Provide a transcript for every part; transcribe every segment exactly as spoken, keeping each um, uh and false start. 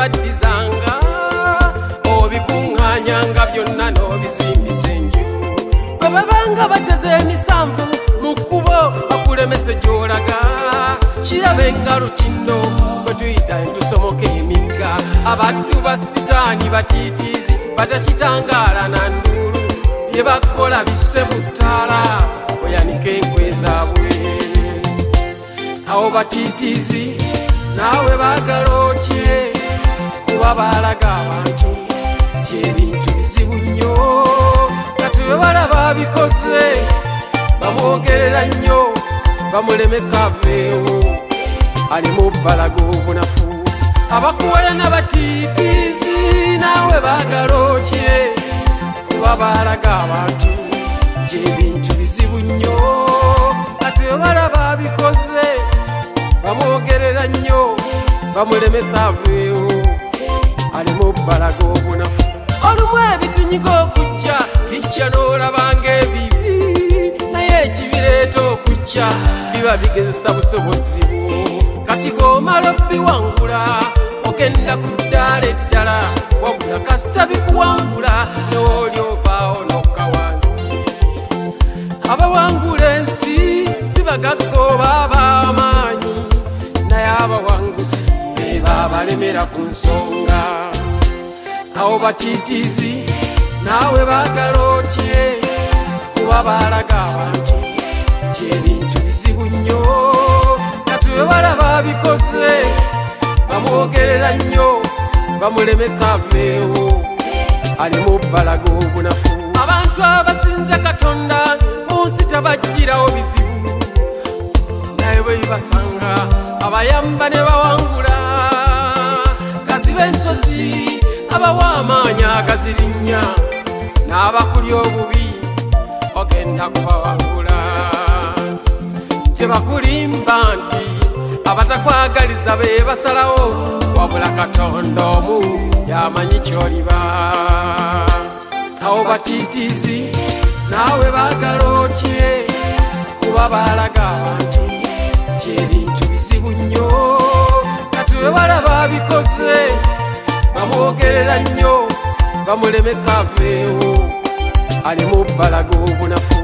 baddizanga obikuŋŋaanyanga byonna n'obizimbisa enju bwe babanga bateze emisanvu mu kkubo bakulemese gy'olaga kirabe nga lutindo bwe tuyita entusomoka emigga abaddu ba sitaani batiitiizi batakitangaala na nduulu bye bakola bisse mu ttaala oyanika enkwe zaabwe awo batiitiizi naawe baagala otye kuba baalaga abantu nti ebintu bizibu nnyo kati bwe balaba bikoze bamwogerera nnyo bamulemesa aveewo ali mu bbalaga obunafu abakuwala n'abatiitiizi naawe baagala otye kuba baalaga abantu nti ebintu bizibu nnyo kati bwe balaba bikoze bamwogerera nnyo bamulemesa aveewo ali mu bbalaga obunafu olumu ebitunyiga okujja bijja n'olabanga ebibi naye ekibireeta okujja biba bigezesa busobozi bwo kati g'omala obbiwangula ogenda ku ddaala eddala wabula kasita bikuwangula n'oli ovaawo n'okka wansi abawangula ensi si bagagga oba ab'amaanyi naye abawanguzi be baabalemera ku nsonga awo batiitiizi naawe baagala otye kuba baalaga abantu nti ebintu bizibu nnyo kati bwe balaba bikoze bamwogerera nnyo bamulemesa aveewo ali mu bbalaga obunafu abantu abasinza katonda mu nsi tabajjirawo bizibu naye bwe bibasanga abayamba ne bawangula gaziba ensozi abawa amaanyi agazirinnya n'abakulya obubi ogenda kubawangula tebakulimba nti abatakwagaliza be basalawo wabula katonda omu yamanyi ky'oliba awo batiitiizi naawe baagala otye kuba baalaga abantu nti ebintu bizibu nnyo kati bwe balaba bikoze bamwogerera nnyo bamulemesa aveewo ali mu bbalaga obunafu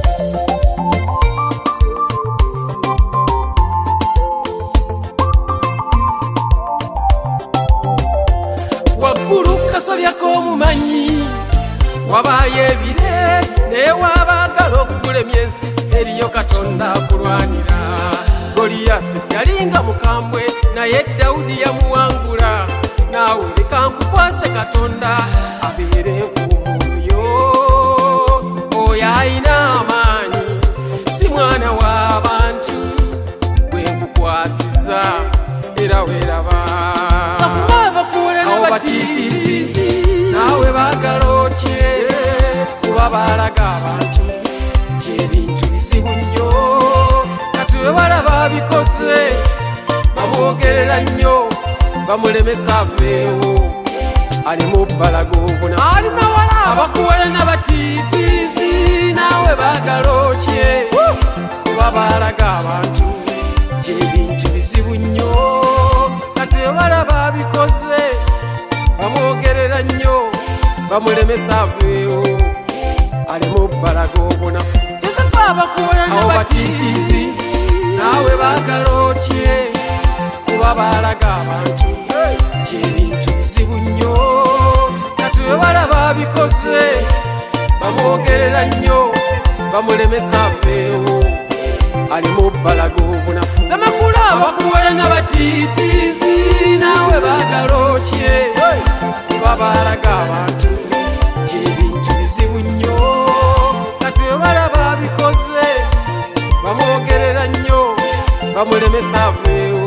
waggulu kasolya k'omumanyi wabaayo ebire naye wabaagala okulemya ensi eriyo katonda akulwanira goliyaafi yalinga mukambwe naye dawudi yamuwangula naawe leka nkukwase katonda abeere envuumuyo oyo ayina amaanyi si mwana w'abantu gwe nkukwasiza era weeraba awo batiitiizi naawe baagala otye kuba baalaga abantu nti ebintu bizibu nnyo kati bwe balaba bikoze bamwogerera nnyo bamulemesa aveewo ali mu bbalaga obunafu ali mawala abakuwala n'abatiitiizi naawe baagala otye kuba baalaga abantu nti ebintu bizibu nnyo kati bwe balaba bikoze bamwogerera nnyo bamulemesa aveewo ali mu bbalaga obunafu kyesafa abakuwala n'abatiitiizi naawe baagala otye kuba baalaga abantu nti ebintu bizibu nnyo kati bwe balaba bikoze bamwogerera nnyo bamulemesa aveewo ali mu bbalaga obunafu semakula abakuwala n'abatiitiizi naawe baagala otye kuba baalaga abantu nti ebintu bizibu nnyo kati bwe balaba bikoze bamwogerera nnyo bamulemesa aveewo